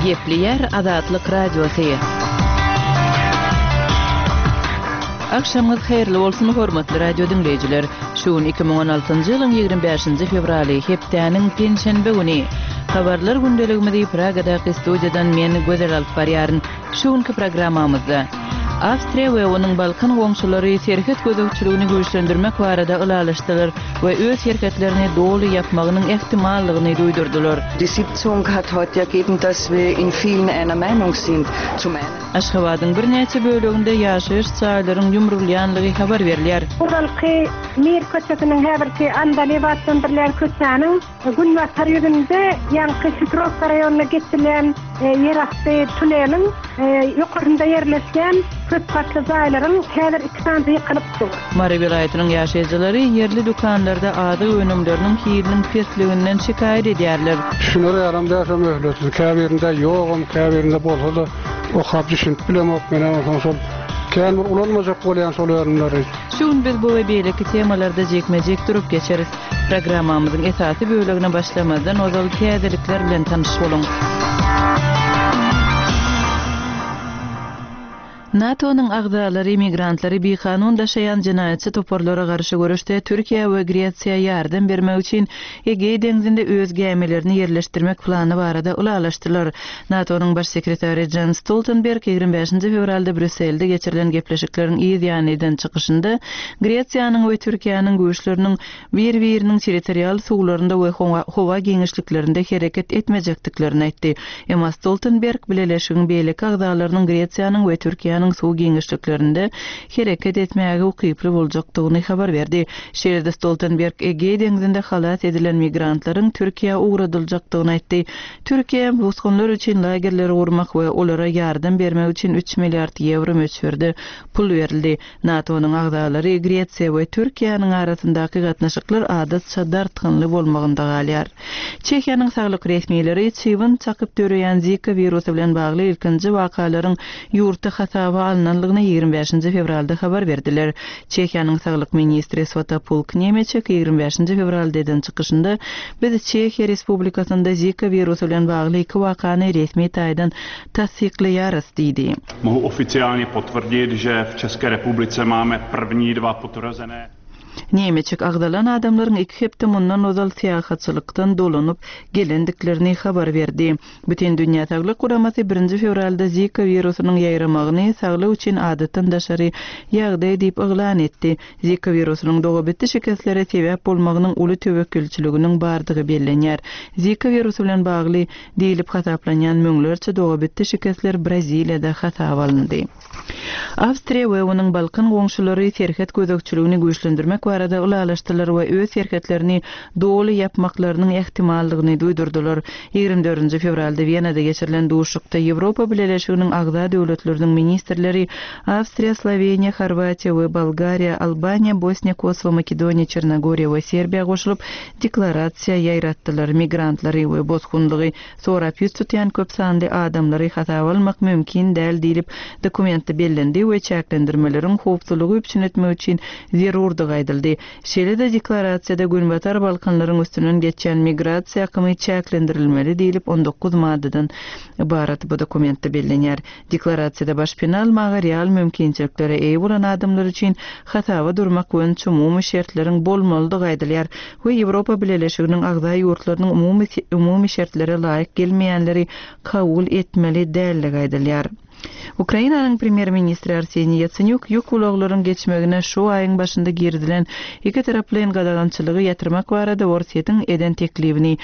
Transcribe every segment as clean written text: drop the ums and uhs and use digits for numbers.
Gepleyer Azatlyk Radiosu. Akşamınız hayırlı bolsun hormatly radio dinleyijiler. Şuun 2016-njy ýylyň 25-nji fevraly hepdäniň penşenbe güni. Habarlar gündeligimizi Pragadaky studiýadan men Gözel alyp barýaryn. Şuunky programmamyzda Awstriýa we onuň Balkan goňşulary serket gözegçiligini güýçlendirmek barada ılalaşdylar we öz şirketlerini dolu yapmagynyň ehtimallygyny duýdurdylar. Die Sitzung hat heute ergeben, dass wir in vielen einer Meinung sind. Zum einen Aşgabatyň bir näçe bölегinde ýaşaýyş çaýlaryň ýumrulýanlygy habar berilýär. Buralky Mir köçeginiň häzirki Andalibatdan birler köçäniň gün we periodynda ýanky Şükrok raýonuna geçilen ýerasty tuneliň ýokarynda ýerleşen köp katly zaýlaryň häzir 2 sany ýykylypdy. Mary vilayatynyň ýaşaýjylary yerli dukanlarda ady önümleriniň hiyiriniň pesliginden şikaýet edýärler. Şunlara yaramda yaşam öhlötü. Käbirinde yoğum, käbirinde bolsa da o habjyşyn bilemok menen soňsol kän bir ulanmajak bolýan şol ýerlere. Şuň biz bu we beýleki temalarda jekmejek durup geçeriz. Programmamyzyň esasy bölegine başlamadan ozal täzelikler bilen tanyş boluň. NATO'nun agzalary immigrantları bir kanun daşayan cinayetçi toporlara karşı görüşte Türkiye ve Gretsiya yardım bermek için Egey dengizinde öz gemelerini yerleştirmek planı barada ulalaştılar. NATO'nun baş sekreteri Jens Stoltenberg 25 fevralda Brüsselde geçirilen gepleşiklerin ýanydan çykyşynda Gretsiýanyň we Türkiýanyň güýçleriniň bir-biriniň territorial suwlarynda we howa geňişliklerinde hereket etmejekdiklerini aýtdy. Emma Stoltenberg bileleşigiň beýleki agzalarynyň Gretsiýanyň we Türkiýanyň suw geňişliklerinde hereket etmäge ukyply boljakdygyny habar berdi. Şeýle Stoltenberg Egey dengizinde halat edilen migrantlaryň Türkiýe uğradyljakdygyny aýtdy. Türkiýe bosgunlar üçin lagerleri gurmak we olara ýardym bermek üçin 3 milliard euro möçberde pul berildi. NATO'nun agzalary Gretsiýa we Türkiýanyň arasyndaky gatnaşyklar adatça dartgynly bolmagynda galýar. Çekiýanyň saglyk resmiýetleri çywyn çakyp döreýän Zika virusy bilen bagly ilkinji wakalaryň ýurtda hasaba alınanlygyny 25 fevralda habar berdiler. Çekiýanyň saglyk ministri Svatopluk Nemeçek 25 fevralda eden çykyşynda biz Çekiýa Respublikasynda Zika virusy bilen bagly 2 wakany resmi taýdan tasdikleýarys diýdi. Mohu oficiálně potvrdit, že v České republice máme první 2 potvrzené. Nemeçek agdalan adamlaryň iki hepde mundan ozal syýahatçylykdan dolanyp gelendiklerini habar berdi. Bütün dünýä saglyk guramasy 1 fevralda Zika virusynyň ýaýramagyny saglyk üçin adatdan daşary ýagdaý diýip eglan etdi. Zika virusynyň dogabetdi şeketlere sebäp bolmagynyň uly töwekkülçiliginiň bardygy bellenýär. Zika virusy bilen bagly diýilip hasaplanýan müňlerçe dogabetdi şeketler Braziliýada hasap alındy. Awstriýa we onuň Balkan goňşulary serket gözegçiligini güýçlendirmek barada ulalaşdylar we öz serketlerini dolu yapmaklarynyň ehtimallygyny duýdurdylar. 24 fevralda Wienada geçirilen duşukda Ýewropa Birleşiginiň agza döwletleriniň ministrleri Awstriýa, Sloveniýa, Horwatiýa we Bolgariýa, Albaniýa, Bosniýa, Kosowo, Makedoniýa, Çernogoriýa we Serbiýa goşulyp deklarasiýa ýaýratdylar. Migrantlary we bozgunlygy sorap ýüz tutýan köp sanly adamlary hasap almak mümkin däl diýilip dokumentde bellendi we çäklendirmeleriň howpsuzlygy üçin etmek üçin zerurdygy aýdyldy. Şeýle-de deklarasiýada Günbatar Balkanlaryň üstünden geçen migrasiýa akymy çäklendirilmeli diýilip 19 maddadan ibarat bu dokumentde bellenýär. Deklarasiýada baş penal material mümkinçiliklere eýe bolan adamlar üçin hasaba durmak we umumy şertleriň bolmalydygy aýdylýar. We Ýewropa Birleşiginiň agza ýurtlarynyň umumy şertlere laýyk gelmeýänleri kabul etmeli dälligi aýdylýar. Ukrainanyň premier ministri Arseniy Yatsenyuk ýük ulaglaryň geçmegine şu aýyň başynda girdilen iki taraply gadagançylygy ýatyrmak barada Orsiýetiň eden teklibini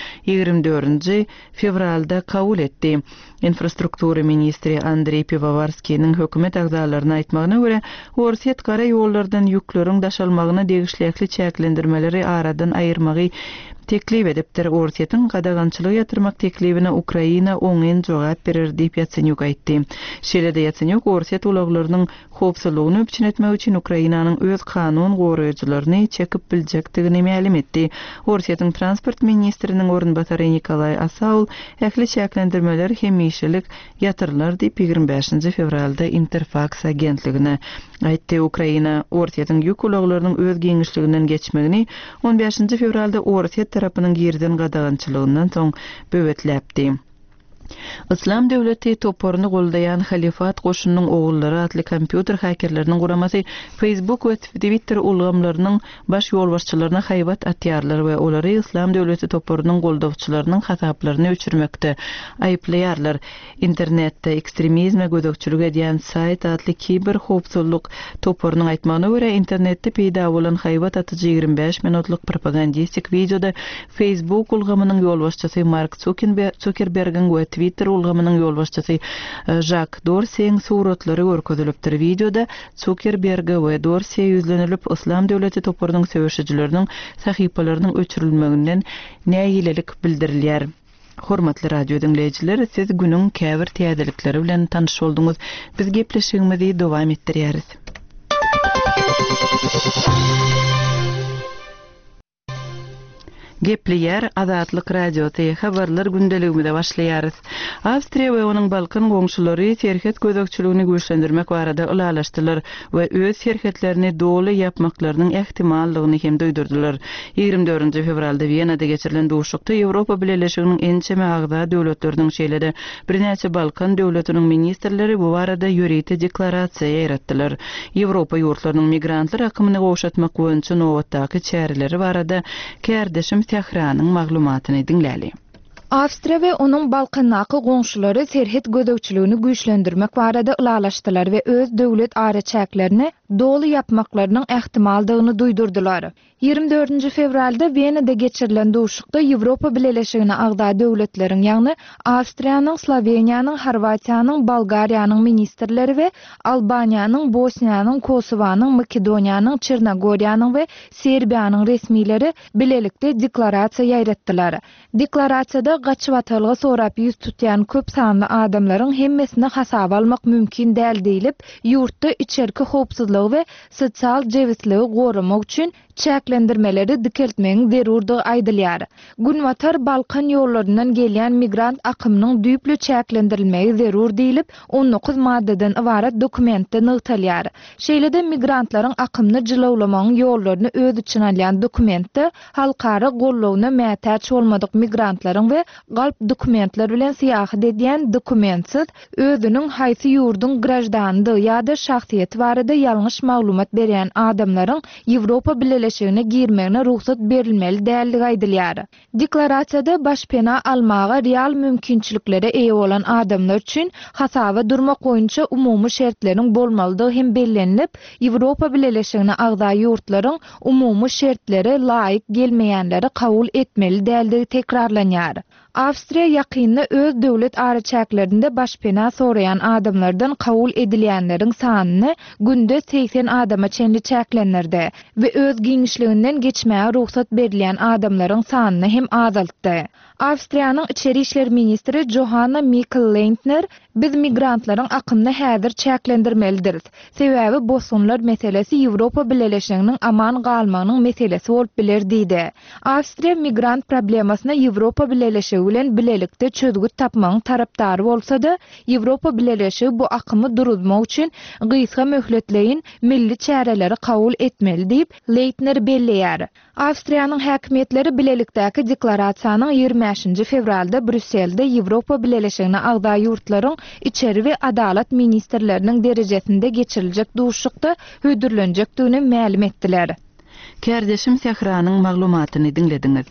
24 fevralda kabul etdi. Infrastruktura ministri Andrei Pivovarskiýiň hökümet agzalaryna aýtmagyna görä, Orsiýet gara ýollardan ýükleriň daşalmagyna degişlikli çäklendirmeleri aradan aýyrmagy teklip edipdir. Orsiýetiň gadagançylygy ýatyrmak teklibine Ukraina oňyn jogap berer diýip Yatsenyuk aýtdy. Şeýle-de Yatsenyuk Orsiýet ulaglarynyň howpsuzlygyny üçin etmek üçin Ukrainanyň öz kanun goraýjylaryny çekip biljekdigini ma'lum etdi. Orsiýetiň transport ministriniň orunbatary Nikolay Asaul ähli çäklendirmeler hemişelik ýatyrlar diýip 25 fevralda Interfax agentligine aýtdy. Ukraina Orsiýetiň ýük ulaglarynyň öz geňişliginden geçmegini 15 fevralda Orsiýet tarapynyň girden gadagançylygyndan soň böwetläpdi. İslam Devleti toporunu goldayan Halifat goşunynyň ogullary atly kompýuter hakerleriniň guramasy Facebook we Twitter ulgamlarynyň baş ýolbaşçylaryna haýbat atýarlar we olary İslam Devleti toporunyň goldawçylarynyň hasaplaryny öçürmekde aýplaýarlar. Internetde ekstremizme gödökçülük edýän sayt atly kiber howpsuzlyk toporunyň aýtmagyna görä internetde peýda bolan haýbat atyjy 25 minutlyk propagandistik videoda Facebook ulgamynyň ýolbaşçysy Mark Zuckerberg'in we Twitter ulgamynyň ýolbaşçysy Jack Dorsey'in suratlary görkezilipdir. Videoda Zuckerberg we Dorsey ýüzlenilip İslam Devleti toporunyň söwüşçileriniň sahypalarynyň öçürilmeginden näýilelik bildirilýär. Hormatly radio dinleýijiler, siz günüň käbir täzelikleri bilen tanyş bolduňyz. Biz gepleşigimizi dowam etdirýäris. Gepleýär Azatlyk radiosy habarlar gündeliginde başlaýarys. Awstriýa we onuň Balkan goňşulary serhet gözekçiligini güýçlendirmek barada ulalaşdylar we öz serhetlerini doly ýapmaklarynyň ähtimallygyny hem duýdurdylar. 24 fevralda Wienada geçirilen duşukda Ýewropa Birleşiginiň ençeme agza döwletleriniň şeýlede birnäçe Balkan döwletiniň ministrleri bu barada ýöreti deklarasiýa ýaratdylar. Ýewropa ýurtlarynyň migrantlar akymy goşatmak boýunça nowatdaky çäreleri barada kärdeşim Tehranyň maglumatyny dinläli. Awstriýa we onuň Balkandaky goňşulary serhet gözekçiligini güýçlendirmek barada ulalaşdylar we öz döwlet araçaklerini doly ýapmaklarynyň ähtimaldygyny duýdurdylar. 24 fevralda Wienada geçirilen duşukda Ýewropa Birleşigine agda döwletleriň ýagny Awstriýanyň, Sloveniýanyň, Horwatiýanyň, Bolgariýanyň ministrleri we Albaniýanyň, Bosniýanyň, Kosowanyň, Makedoniýanyň, Çernogoriýanyň we Serbiýanyň resmileri bilelikde deklarasiýa ýaratdylar. Deklarasiýada gaçyp atylgy sorap ýüz tutýan köp sanly adamlaryň hemmesini hasaba almak mümkin däl diýilip, ýurtda içerki howpsuzlygy we sosial jewisligi goramak üçin çäklendirmeleri dikeltmegiň zerurdygy aýdylýar. Günwatar Balkan ýollaryndan gelýän migrant akymynyň düýpli çäklendirilmegi zerur diýilip, 19 maddadan ibaret dokumentde nygtalýar. Şeýlede migrantlaryň akymyny jylawlamagyň ýollaryny öz içine alýan dokumentde halkara gollawna mätäç bolmadyk migrantlaryň we galp dokumentler bilen syýahat edýän dokumentsiz özüniň haýsy ýurdun grajdanlygy ýa-da şahsiýeti barada ýalňyş maglumat berýän adamlaryň Ýewropa Birleşigine girmegine ruhsat berilmeli dälligi aýdylýar. Deklarasiýada başpena almaga real mümkinçiliklere eýe bolan adamlar üçin hasaba durmak boýunça umumy şertleriň bolmalydygy hem bellenilip, Ýewropa Birleşigine agda ýurtlaryň umumy şertlere laýyk gelmeýänleri kabul etmeli dälligi tekrarlanýar. Awstriýa ýakynda öz döwlet araçaklarynda başpena soraýan adamlardan kabul edilýänleriň sanyny günde 80 adama çenli çäklendirdi we öz giňişliginden geçmäge ruhsat berilýän adamlaryň sanyny hem azaltdy. Awstriýanyň içeri işler ministri Johanna Mikl-Leitner biz migrantlaryň akymyny häzir çäklendirmelidir. Sebäbi bosunlar meselesi Ýewropa Birleşiginiň aman galmagynyň meselesi bolup biler diýdi. Awstriýa migrant problemasyna Ýewropa Birleşigi bilen bilelikde çözgüt tapmagyň tarapdary bolsa-da, Ýewropa Birleşigi bu akymy durutmak üçin gysga möhletleýin milli çäreleri kabul etmeli diýip Leitner belleýär. Awstriýanyň häkimetleri bilelikdäki deklarasiýanyň 25 fevralda Brüsselde Ýewropa Birleşigine agda ýurtlaryň içeri we adalat ministrleriniň derejesinde geçiriljek duşukda hödürlenjekdigini ma'lum etdiler. Kärdeşim Tehranyň maglumatyny dinlediňiz.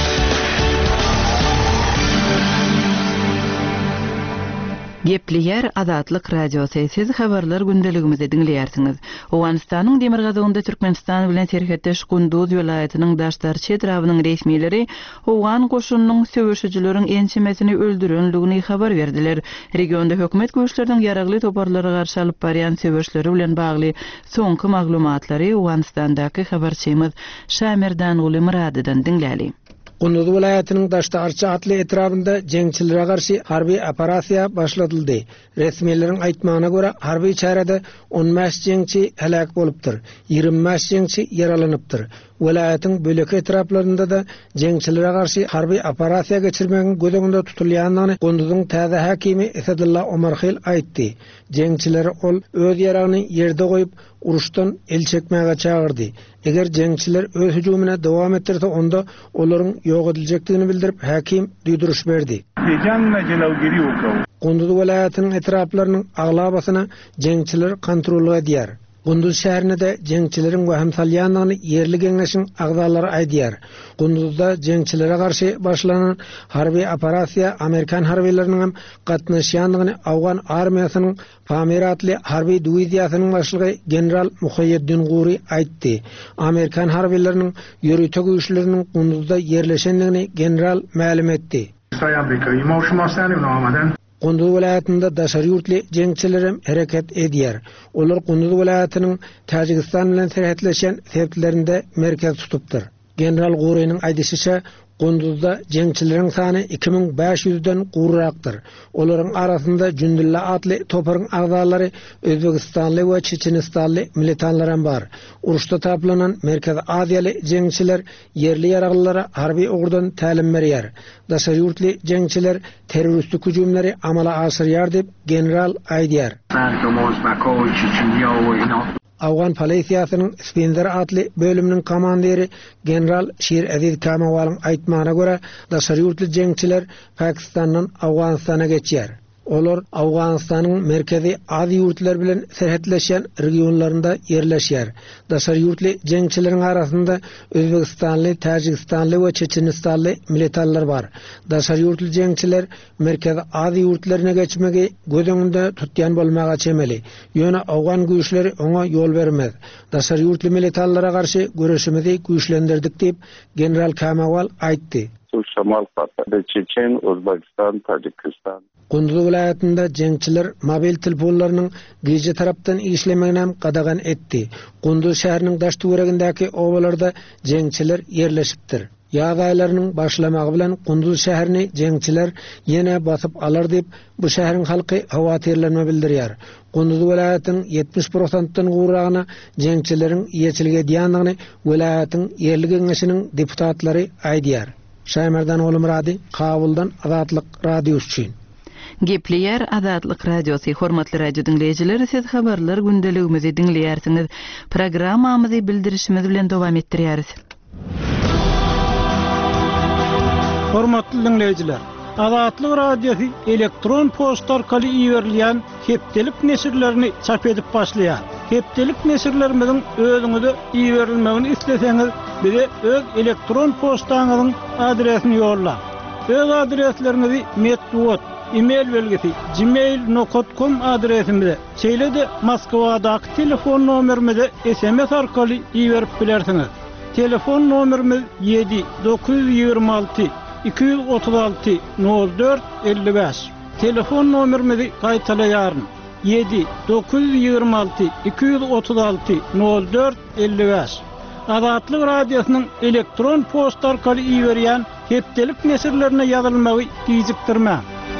Gepleýär Azatlyk radiosy. Siz habarlar gündeligimizde dinleýärsiňiz. Owganistanyň Demirgazawynda Türkmenistan bilen serhetdeş Gunduz welaýatynyň Daşdarçy etrawynyň resmileri Owgan goşunynyň söwüşçileriň ençemesini öldürenligini habar berdiler. Regionda hökümet güýçleriniň ýaragly toparlary garşy alyp barýan söwüşleri bilen bagly soňky maglumatlary Owganistandaky habarçymyz Şamerdan Uly Muradydan dinläli. Gunduz welaýatynyň Daşdarçy atly etrafynda jeňçilere garşy harby operasiýa başladyldy. Resmiýetlerin aýtmagyna görä harby çärede 15 jeňçi helak bolupdyr, 25 jeňçi yaralanypdyr. Welaýatyň bölek etraflarynda da jeňçilere garşy harby operasiýa geçirmegiň gözeginde tutulýanlygyny Gunduzyň täze hakimi Esadulla Omarxil aýtdy. Jeňçiler ol öz ýaragyny ýerde goýup uruşdan el çekmege çağırdı. Eger jeňçiler öz hüjumuna dowam ettirse onda olaryň ýok ediljekdigini bildirip hakim duýduruş berdi. Gunduz welaýatynyň etraplarynyň aglabasyna jeňçiler kontrol edýär. Gunduz şäherine de jeňçileriň we hemsalyanlygyny yerli geňeşiň agdalary aýdýar. Gunduzda jeňçilere garşy başlanan harby operasiýa Amerikan harbylarynyň hem gatnaşýanlygyny Awgan armiýasynyň Pamir atly harby diwiziýasynyň başlygy general Muhayyeddin Guri aýtdy. Amerikan harbylarynyň ýörüte güýçleriniň Gunduzda yerleşenligini general ma'lum etdi. Gunduz welaýatynda daşary ýurtly jeňçilerim hereket edýär. Olar Gunduz welaýatynyň Tajikistan bilen serhetleşen septlerinde merkez tutupdyr. General Guri'nin aýdysýça Gunduzda jeňçileriň sany 2500-den gurrakdyr. Olaryň arasynda Jündüllä atly toparyň agdalary Özbekistanly we Çeçenistanly militanlar bar. Uruşda taplanan Merkez Aziýaly jeňçiler yerli ýaraglylara harby ogurdan tälim berýär. Daşary ýurtly jeňçiler terroristlik hüjumlary amala aşyrýar dep general aýdýar. Awgan polisiýasynyň Spender atly bölüminiň komandiri general Şir Aziz Kamawalyň aýtmagyna görä, daşary ýurtly jeňçiler Pakistandan Awganistana geçýär. Olar Awganistanyň merkezi Aziýa ýurtlar bilen serhetleşen regionlarynda yerleşýär. Daşary ýurtly jeňçileriň arasynda Özbekistanly, Tajikistanly we Çeçenistanly militanlar bar. Daşary ýurtly jeňçiler merkezi Aziýa ýurtlaryna geçmegi gözüňde tutýan bolmaga çemeli. Ýöne Awgan güýçleri oňa ýol bermez. Daşary ýurtly militanlara garşy göreşimizi güýçlendirdik diýip general Kamawal aýtdy. Şamal Patada, Çeçen, Özbekistan, Tajikistan. Gunduz welaýatynda jeňçiler mobil telefonlarynyň gije tarapdan işlemegini hem gadagan etdi. Gunduz şäheriniň daş töweregindäki owalarda jeňçiler yerleşipdir. Ýaz aýlarynyň başlamagy bilen Gunduz şäherini jeňçiler ýene basyp alar diýip bu şäheriň halky hawatirlenme bildirýär. Gunduz welaýatynyň 70%-dan gurragyna jeňçileriň ýeçilge edýändigini welaýatyň yerli geňeşiniň deputatlary aýdýar. Şaýmardan oğlum Radi, Kabuldan Azatlyk Radiosu üçin. Gepleýär Azatlyk Radiosu. Hormatly radio dinleýijiler, siz habarlar gündeligimizi dinleýärsiňiz. Programmamyzy bildirişimiz bilen dowam etdirýäris. Hormatly dinleýijiler, Azatlyk Radiosu elektron posta orkaly iýerilýän hepdelik nesirlerini çap edip başlaýar. Hepdelik nesirlerimiziň özüňize iýerilmegini isleseňiz, bize öz elektron postaňyzyň adresini ýollar. Öz adreslerinizi metduat, e-mail belgesi gmail.com adresimize, şeýle-de Moskwadaky telefon nomerimize SMS arkaly iýerip bilersiňiz. Telefon nomerimiz 7-926 236 04 55. Telefon nomerimizi gaýtalaýaryn. 7-926 236 04 55. Azatlyk Radiosynyň elektron posta arkaly iýerýän hepdelik nesirlerine ýazylmagy gizikdirmä.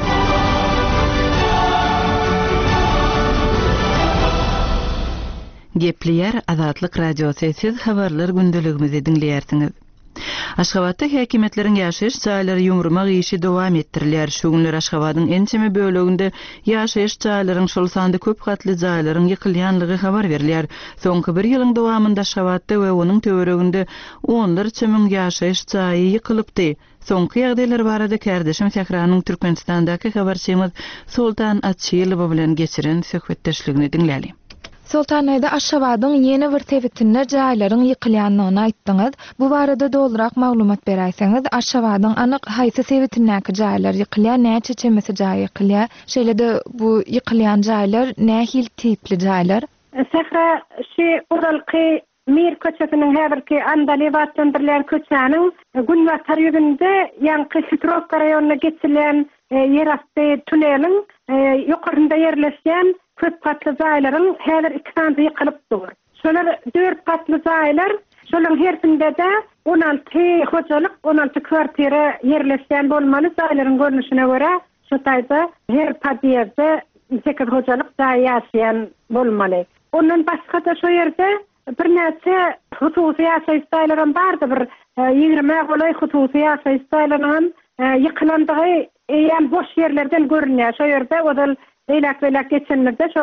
Gepleýär Azatlyk Radiosu. Siz habarlar gündeligimizi dinleýärsiňiz. Aşgabatda häkimetleriň ýaşaýyş jaýlary ýumurmak işi dowam etdirilýär. Şu günler Aşgabatyň ençeme böleginde ýaşaýyş jaýlaryň şol sanda köp gatly jaýlaryň ýykylýanlygy habar berilýär. Soňky bir ýylyň dowamynda Aşgabatda we onuň töwereginde onlarça müň ýaşaýyş jaýy ýykylypdy. Soňky ýagdaýlar barada kardeşim Sähranyň Türkmenistandaky habarçymyz Sultan Atçylyw bilen geçiren söhbetdeşligini dinläli. Sultan aýda Aşgabatyň ýene bir tebitinde jaýlaryň ýykylýanlygyny aýtdyňyz. Bu barada dolurak maglumat berýärsiňiz, Aşgabatyň anyk haýsy sebäpindäki jaýlar ýykylýar, näçe çemesi jaý ýykylýar? Şeýle-de bu ýykylýan jaýlar nähil tipli jaýlar? Sehra oralky Mir köçesiniň häzirki Andaliwatdan birler köçäniň Günwatar ýerinde ýanky Sitrok raýonuna geçilen ýerasty tuneliň ýokarynda ýerleşen köp katly jaýlaryň häzir 2 tane ýykylypdyr. Şolar 4 katly jaýlar, şolaryň hersinde de 16 hojalyk, 16 kwartira ýerleşen bolmaly. Jaýlaryň görnüşine görä, şu taýda her padiyerde 8 hojalyk jaý ýaşaýan bolmaly. Ondan başga da şu ýerde bir näçe hususy ýaşaýyş jaýlary bardy, bir 20 golay hususy ýaşaýyş jaýlaryň ýykylandygy ýa boş ýerlerden görünýär. Şu ýerde odal beýlek geçenlerde şol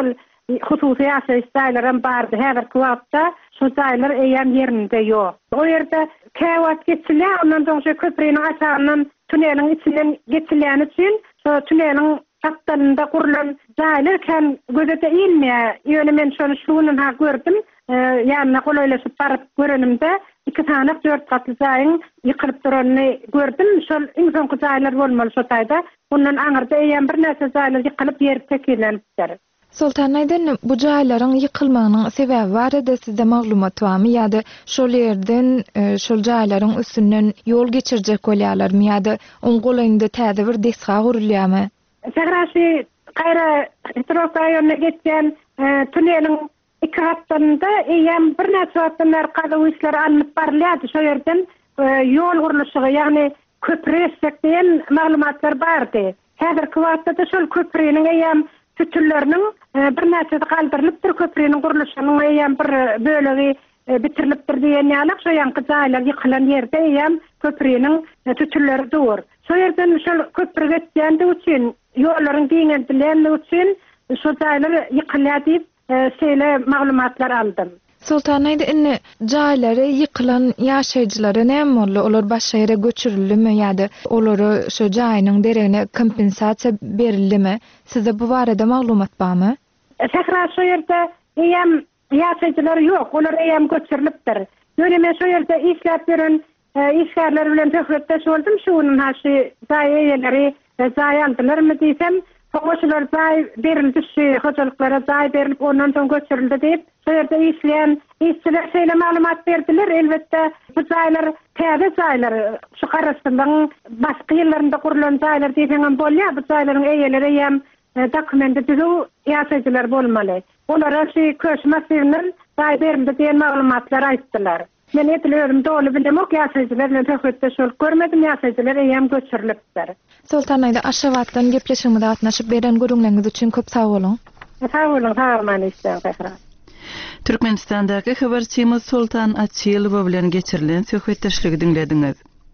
hususi yaşayış daýlarym bardy. Häzirki wagtda şu daýlar eýem ýerinde ýok. O ýerde käwat geçilýär, ondan soň şu köprüň aşagyndan tuneliň içinden geçilýän üçin şu tuneliň taptalynda gurulan daýlar gözete ilmeýär. Ýöne men şonu şunun ha gördüm. Ýanyna golaýlaşyp baryp görenimde 2 tane 4 katly daýyň ýykylyp duranyny gördüm. Şol iň soňky daýlar bolmaly şu taýda. Bundan aňyrda eýem bir näse daýlar ýykylyp ýeri tekilenipdir. Sultan aýdyn, bu jaýlaryň ýykylmagynyň sebäbi barada sizde maglumat barmy ýa-da şol ýerden şol jaýlaryň üstünden ýol geçirjek bolýarlarmy ýa-da oň golaýynda täze bir desga gurulýarmy? Çagraşy gaýra Hitrok raýonuna geçen tuneliň iki katlarında eýem bir näçe wagtdan beri gaza işleri alınıp barylýardy. Şo ýerden ýol guruluşy, ýagny köprü diýen maglumatlar bardy. Häzirki wagtda şol köprüniň eýem tütüllerinin bir näçe galdyrylypdyr, köprüniň guruluşynyň eýem bir bölegi bitirilipdir diýen ýalyk şo ýanky jaýlar ýykylan ýerde eýem köprüniň tütülleri dur. Şo ýerden şol köprü geçýände üçin ýollaryň diňendilendi üçin şo jaýlar ýykylýar diýip şeýle maglumatlar aldım. Sultan aýdy, jaýlary ýykylan ýaşaýjylara näme boldy? Olar başga ýere göçürilýärmi ýa-da olary şo jaýynyň deregine kompensasiýa berilýärmi? Size bu barada maglumat barmy? Şäher şo ýerde eýem ýaşaýjylar ýok, olar eýem göçürilipdir. Ýöne men şo ýerde işläp beren işgärler bilen töhretdeş boldum. Şunun haşy jaý eýeleri jaý aldylarmy diýsem, Hoşlar zaý berildi, hoşalyklara zaý berilip ondan soň göçürildi diýip, şo ýerde işleýän işçiler şeýle maglumat berdiler. Elbetde bu zaýlar täze zaýlar, şu Garastandyň başga ýerlerinde gurulan zaýlar diýen bolýar. Bu zaýlaryň eýeleri hem dokumenti düzü ýaşaýjylar bolmaly. Olara şu köşmäsiniň zaý berildi diýen maglumatlar aýtdylar. Men etlerim dolu bilemok ýaşaýjylar bilen töhretdeş bolup görmedim, ýaşaýjylar eýem göçürilipdir. Sultan aýdy, Aşgabatdan gepleşigimde gatnaşyp beren görüňleriniz üçin köp sag bolun. Sag bolun, sag bolun. Türkmenistandaky habarçymyz Sultan Atçylow bilen geçirilen söhbetdeşligi dinlediňiz.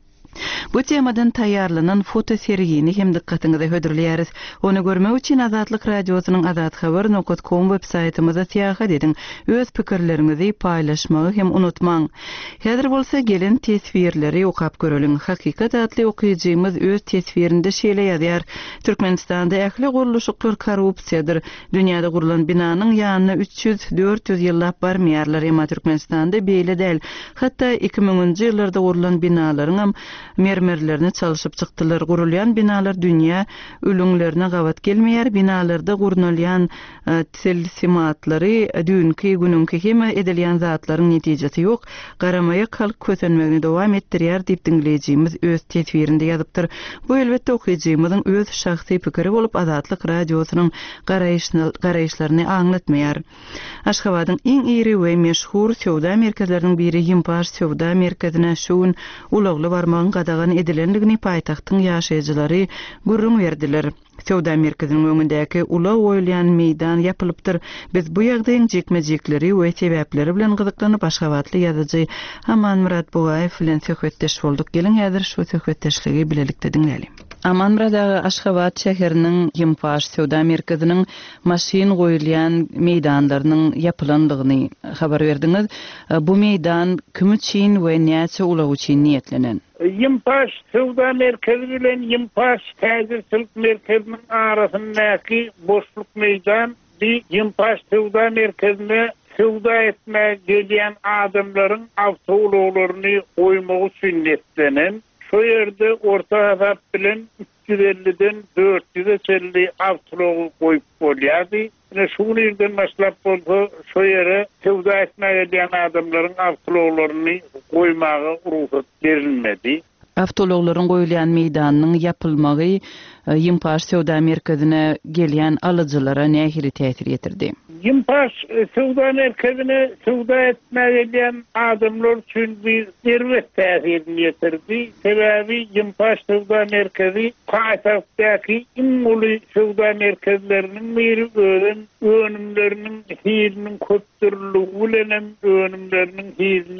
Bu temadan taýýarlanan foto seriýini hem dikkatiňize hödürleýäris. Onu görmek üçin Azatlyk radiosynyň azathabar.com websaytymyza seýahat ediň. Öz pikirlerinizi paýlaşmagy hem unutmaň. Häzir bolsa gelin tesbirleri okap göreliň. Hakykat adly okuyjymyz öz tesbirinde şeýle ýazýar. Türkmenistanda ähli guruluşyklar korrupsiýadyr. Dünýäde gurulan binanyň ýanyna 300-400 ýyllap barmaýarlar, emma Türkmenistanda beýle däl. Hatda 2000-nji ýyllarda gurulan binalaryň hem mermerlerini çalışıp çykdylar. Gurulýan binalar dünýä ölüňlerine gawat gelmeýär. Binalarda gurulýan telsimatlary dünkü gününkü hem edilýän zatlaryň netijesi ýok. Garamaýa kalk kösenmegini dowam etdirýär diýip dinleýijimiz öz tesbirinde ýazypdyr. Bu elbetde okuyjymyzyň öz şahsy pikiri bolup Azatlyk radiosynyň garaýşlaryny aňlatmaýar. Aşgabatyň iň iri we meşhur sowda merkezleriniň biri Ýympaş sowda merkezine şuun ulagly barmagyň gadagan edilenligini paýtagtyň ýaşaýjylary gurrun berdiler. Sowda merkeziniň öňündäki ulag oýulýan meýdan ýapylypdyr. Biz bu ýagdaýyň jekmejekleri we sebäpleri bilen gyzyklanyp Aşgabatly ýazyjy Aman Murat Bugaýew bilen söhbetdeş boldyk. Gelin häzir şu söhbetdeşligi bilelikde dinleýelim. Aman Murat Aşgabat şäheriniň Ýympaş sowda merkeziniň maşin goýulýan meýdanlarynyň ýapylandygyny habar berdiňiz. Bu meýdan kim üçin we näçe ulag üçin niýetlenen? Ýympaş sowda merkezi bilen Ýympaş täzirçilik merkeziniň arasyndaky boşluk meýdan Ýympaş sowda merkezine sowda etmäge gelýän adamlaryň awtologlaryny goýmak üçin niýetlenen. Şo ýerde orta hasap bilen 350-den 450 awtolog goýup bolýardy. Şunu ýerden başlap bolsa, şo ýere sowda etmäge gelýän adamlaryň awtologlaryny goýmagy ruhsat berilmedi. Awtologlaryň goýulýan meýdanyň ýapylmagy Ýympaş sowda merkezine gelýän alyjylara nähili täsir ýetirdi? Ýympaş sowda merkezine sowda etmäge gelýän adamlar üçin bir serwet täsirini ýetirdi. Sebäbi Ýympaş sowda merkezi paýtagtdaky iň uly sowda merkezleriniň biri ölen önümleriniň hizminin köpdürlügi bilen önümleriniň hizminin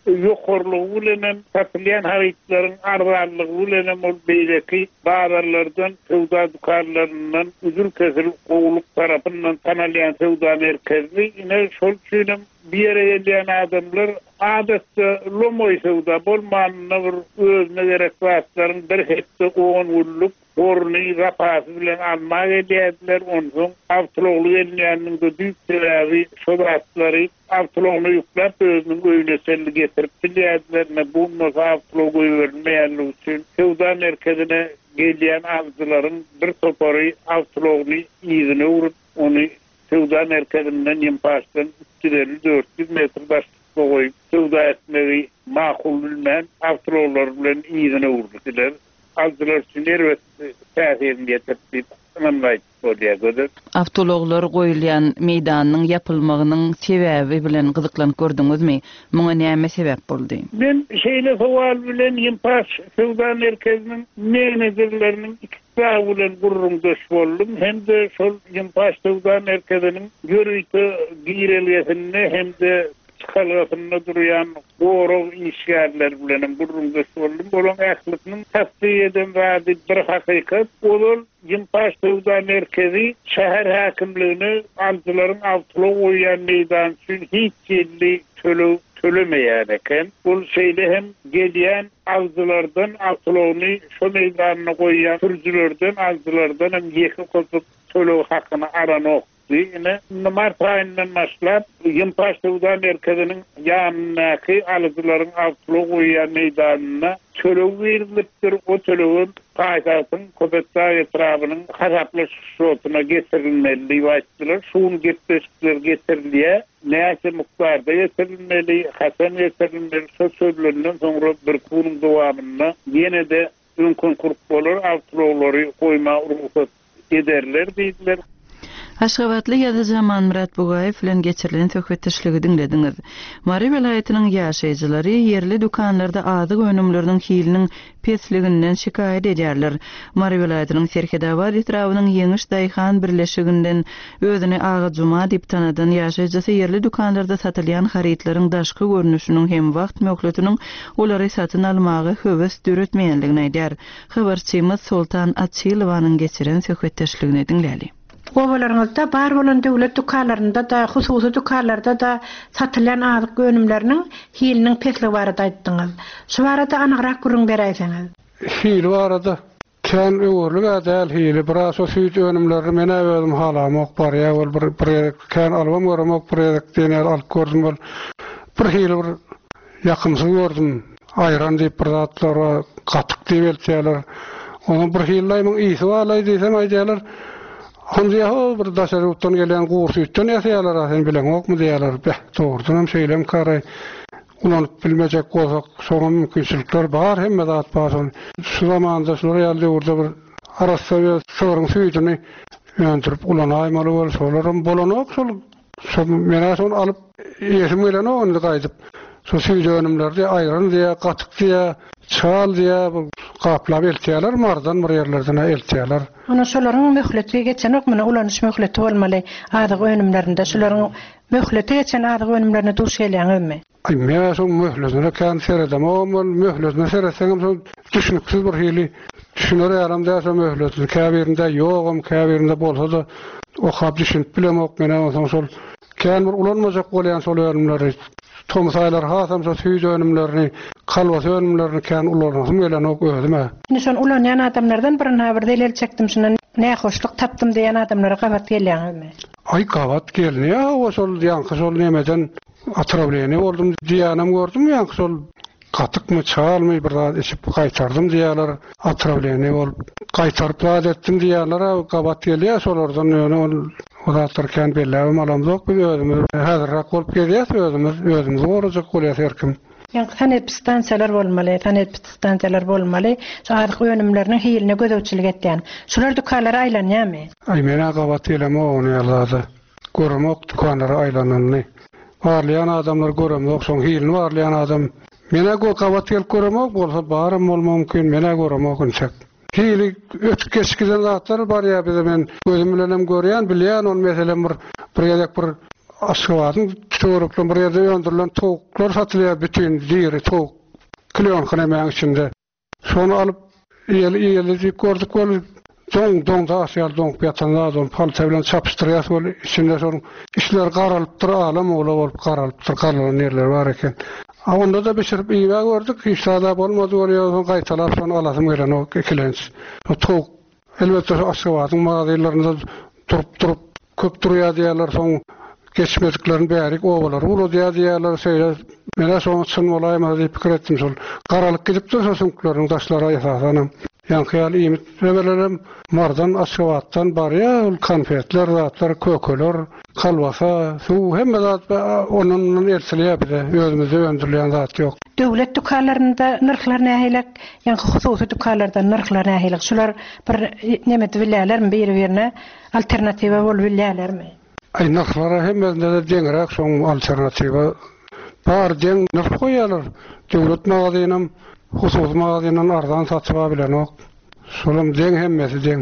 yokorluğu bilen satılyan haritlerin ardarlığı bilen ol beýleki bazarlardan sowda dukanlarından üzül kesir owluk tarapından tanalyan sowda merkezi ine şol üçin bir yere gelýän adamlar adatda lomoy sowda bolmanyna bir özüne gerek wagtlaryň bir hepde 10 günlük orny rapasy bilen alma gelýärler. Ondan awtologly gelýändiň de düýk sebebi şobatlary awtologny ýuklap özüniň öýüne selli getirip bilýärler. Bu awtology öwürmeýänligi üçin sowda merkezine gelýän awçylaryň bir topary awtologly ýygyny urup ony sowda merkezinden ýempaşdan 300-400 metr başlyqda goýup sowda etmegi makul bilmän awtologlar bilen ýygyny urdular. Awçylar üçin nerwet täsirini ýetirip anlaýt bolýar. Awtologlar goýulýan meýdanyň ýapylmagynyň sebebi bilen gyzyklanyp gördüňizmi? Muňa näme sebäp boldy? Ben şeýle sowal bilen ýempaş sowda merkeziniň menejerleriniň ikisi bilen gurrundaş boldum. Hem de şol ýempaş sowda merkeziniň görüýte giýrelýesinde hem de çıkalygyny durýan goro işgärler bilen gurrundaş boldum. Bolan ählikiň tasdiq eden wady bir hakykat. Ol ýempaş sowda merkezi şäher häkimligini alçylaryň awtolog goýan meýdan üçin hiç ýerli tölemeýär eken. Bul şeýle hem gelýän awçylardan awtologny şo meýdanyna goýan türjülerden awçylardan hem ýeki kopyp tölew hakyny aranok. Yine Mart ayından başlap ýempaş sowda merkeziniň ýanyňky alyjylaryň awtolog goýan meýdanyna tölew berilipdir. O tölewiň paýtatyň Köpekdağ etrabynyň hasaplaş şotuna getirilmeli waýtdylar. Şuň getirilýär. Näçe mukdarda getirilmeli, hasan getirilmeli. Şo sözlerinden soňra bir kunyň dowamyna ýene-de öňkün kurup bolar, awtologlary goýma ruhsat ederler diýdiler. Aşgabatly ýazyjy Murat Bugaýew bilen geçirilen söhbetdeşligi dinlediňiz. Mary welaýatynyň ýaşaýjylary yerli dukanlarda azyk önümleriniň hiliniň pesliginden şikayet edýärler. Mary welaýatynyň Serkedawad etrabynyň Ýeňiş daýhan birleşiginden özüni Ağa Juma diýip tanadan ýaşaýjysy yerli dukanlarda satylýan haritlaryň daşky görnüşiniň hem wagt möhletiniň olary satyn almagy höwes döretmeýänligini aýdýar. Habarçymyz Sultan Atçylowanyň geçiren söhbetdeşligini dinläli. Ovalarynızda bar bolan döwlet dukanlarynda da, hususy dukanlarda da satylýan azyk önümleriniň hiliniň pesligi barada aýtdyňyz. Şu barada anygyrak gurrun beräýsiňiz. Hil barada kän öwürlük adal hili biraz o süýt önümleri mene özüm halamok bar ýa bol bir kän albam görmek bir denel alyp gördüm bol. Bir hil bir ýakymsy gördüm. Ayran diýip bir zatlar gatyk diýip elçäler. Onu bir hil laýmyň ýygy barlaý diýsem aýdýarlar. Honja bir daşarutdan gelen gursutdan ýaşaýarlar, sen bilen okmy diýerler. Dogrudan şeýlem karay. Ulanyp bilmejek bolsak, soňra mümkinçilikler bar, hemme zat bar. Şu zamanda şu ýerde urda bir arasy soňra süýdüni ýöndirip ulanaýmaly bol, şolaryň bolanok şol mene şol alyp ýeşim bilen onu gaýdyp. Şu süýde önümlerde aýran diýä, gatyk diýä, çal diýä, gaplap elçäler, mardan bir ýerlerden elçäler. Ana şolaryň möhleti geçen okmana ulanyş möhleti bolmaly. Azyk önümlerinde şolaryň möhleti geçen azyk önümlerine duş gelýän ömme. Ay men şol möhletine kan seredem, o möhletine sereseňem şol düşünüksiz bir hili düşünür ýaram da şol möhletini käbirinde ýogum, käbirinde bolsa da o hap düşünüp bilen ok mena şol kan bir ulanmajak bolýan şol önümleri Tomsaýlar hasam şo süýde önümlerini, kalwasy önümlerini kan ulanasym gelen ok özüme. Nişan ulanýan adamlardan birine bir delil çekdim şuna ne hoşluk tapdım diýen adamlara gabat gelýärmi? Ay gabat gelýär, o şol ýanky şol nemeden atrablýany boldum diýanam gördüm, ýanky şol katykmy çalmy bir zat içip gaýtardım diýerler, atrablýany bolup gaýtaryp etdim diýerler, gabat gelýär şolardan ýöne Odatlarken belläwim alamzok bir özümüz häzirrak bolup gelýär, özümüz gorajak bolýar herkim. Ýa-ni sanep stansiýalar bolmaly, sanep stansiýalar bolmaly. Şu azyk önümleriniň hiline gödöwçilik etýän. Şular dukanlara aýlanýarmy? Ay mena gabat eleme ony ýalady. Görmek dukanlara aýlananyny. Barlayan adamlar göremok, soň hilini barlayan adam. Mena gabat gelip göremok bolsa barym bolmagy mümkin, mena göremok unçak. Hili ötüp geçkiden zatlar bar ya bize men gözüm bilen görýän bilýän on meselem bir ýerek bir aşgabatyň Çoğuruklu bir yerde öndürülen tavuklar satılıyor bütün diri tavuk. Kilon kınemeğin içinde. Sonra alıp iyeli gördük böyle don da asyal don piyatanlar don paltayla çapıştırıyor böyle içinde sonra işler qaralıp dur alam ola olup qaralıp dur qaralan yerler var eken. Onda da beşirip iyi gördük. İşlada olmadı oraya qaytalap sonra alasım gelen o kilenç. O tavuk elbette aşıvatın mağazalarında durup köp duruyor diyorlar son geçmediklerin bärik ovalar. Ulu diýerler söýler. Mene soň çyn bolayma diýip pikir etdim şol. Garalyk gidip dursasyňklaryň daşlara ýasasanam. Ýa-da ýa-da ýa-da mardan aşywatdan barýa, ul konfetler, zatlar, kökeler, kalwasa, suw hemme zat onun erselýär, özümizde öndürilýän zat ýok. Döwlet dükanlarynda narhlar nähilek, ýa-ni hususy dükanlarda narhlar nähilek. Şular bir nemet bilýärlermi, bir-birine alternatiwa bolup bilýärlermi? Ay narhlara hemmesinde de deňrek soň alternatiwa bar deň narh goýarlar. Döwlet magazynyň, hususy magazynyň ardan satyp bilen ok. Şolum deň hemmesi deň.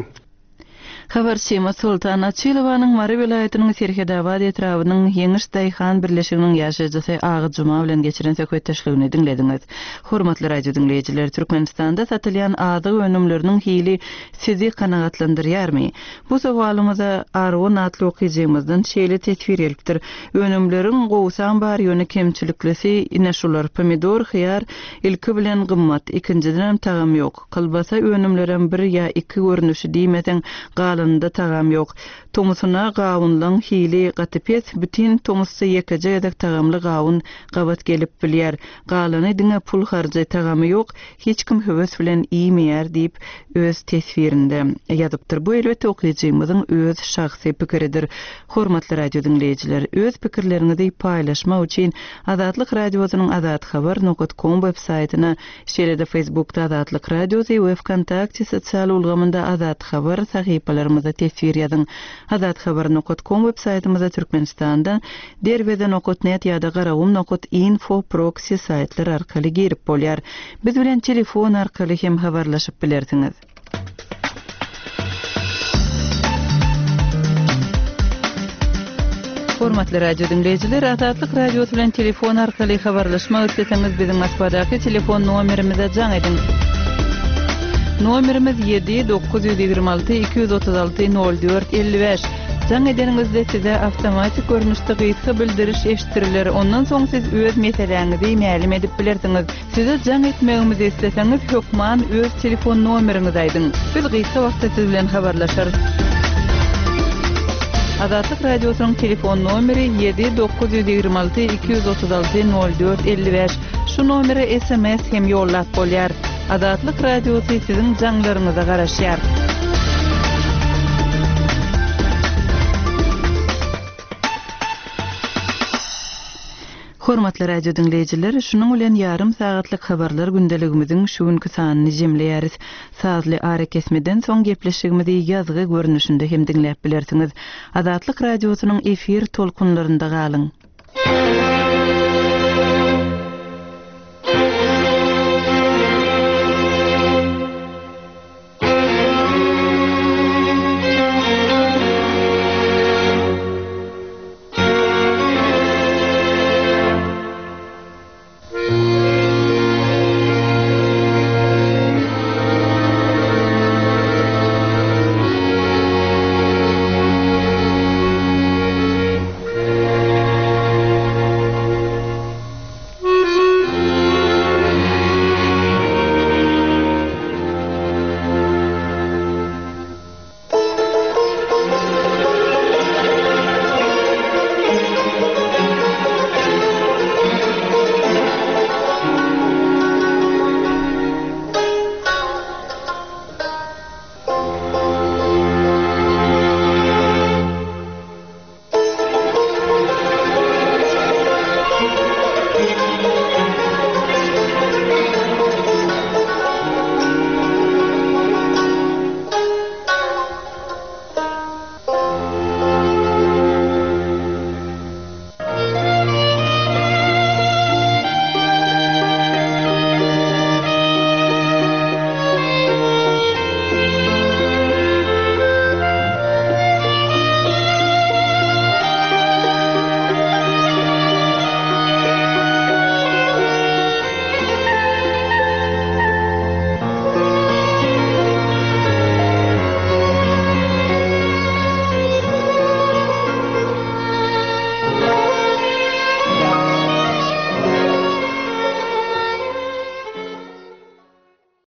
Habarçyma Sultan Açylowanyň Mary vilayatynyň Serhedabad etrawynyň Ýeňiş Daýhan birleşiginiň ýaşajysy Agy Juma bilen geçiren söhbetdeşligini dinlediňiz. Hormatly radio dinleýijiler, Türkmenistanda satylýan ady önümleriniň hili sizi kanagatlandyrýarmy? Bu sowalymyza Arwon atly okyjymyzdan şeýle tetwir elipdir. Önümleriň gowsan bar ýöne kemçiliklisi ine şular: pomidor, hyýar ilki bilen gymmat, ikinciden tagam ýok. Kylbasa önümleriň bir ýa iki görnüşi diýmeden galanda tagam ýok. Tomusuna gawunlaň hili gatypes bütün tomusy ýekece edek tagamly gawun gabat gelip bilýär. Galany diňe pul harjy tagamy ýok, hiç kim höwes bilen iýmeýär diýip öz teswirinde ýazypdyr. Bu elbetde okyjymyzyň öz şahsy pikiridir. Hormatly radio dinleýijiler, öz pikirleriňizi paýlaşmak üçin Azatlyk radiosynyň azathabar.com web saýtyna, şeýle-de Facebookda Azatlyk radiozy we WKontakte sosial ulgamynda Azat Habar sahypalarymyza teswir ýazyň. Azathabar.com web saýtymyza Türkmenistanda derbeden.net ýa-da garawum.info proxy saýtlar arkaly girip bolýar. Biz bilen telefon arkaly hem habarlaşyp bilersiňiz. Hormatly radio dinleyijiler, Azatlyk radio bilen telefon arkaly habarlaşmak isleseňiz biziň Moskvadaky telefon nomerimize jaň ediň. Nomerimiz 7-926-236-04-55. Jaň edeningizde size awtomatik görnüşde gysga bildiriş eşitiriler. Ondan soň siz öz meseleňizi mälim edip bilersiňiz. Size jaň etmegimizi isleseňiz, hökman öz telefon nomeriňizi aýdyň. Biz gysga wagtda siz bilen habarlaşarys. Azatlyk radiosynyň telefon nomeri 7-926-236-04-55. Şu nomere SMS hem ýollap bolýar. Azatlyk radiosy siziň jaňlaryňyza garaşýar. Hormatly radio dinleyijiler, şunuň bilen ýarym sagatlyk habarlar gündeligimiziň şu günkü sanyny jemleýäris. Sazly ara kesmeden soň gepleşigimizi ýazgy görnüşinde hem dinläp bilersiňiz. Azatlyk radiosynyň efir tolkunlarynda galyň.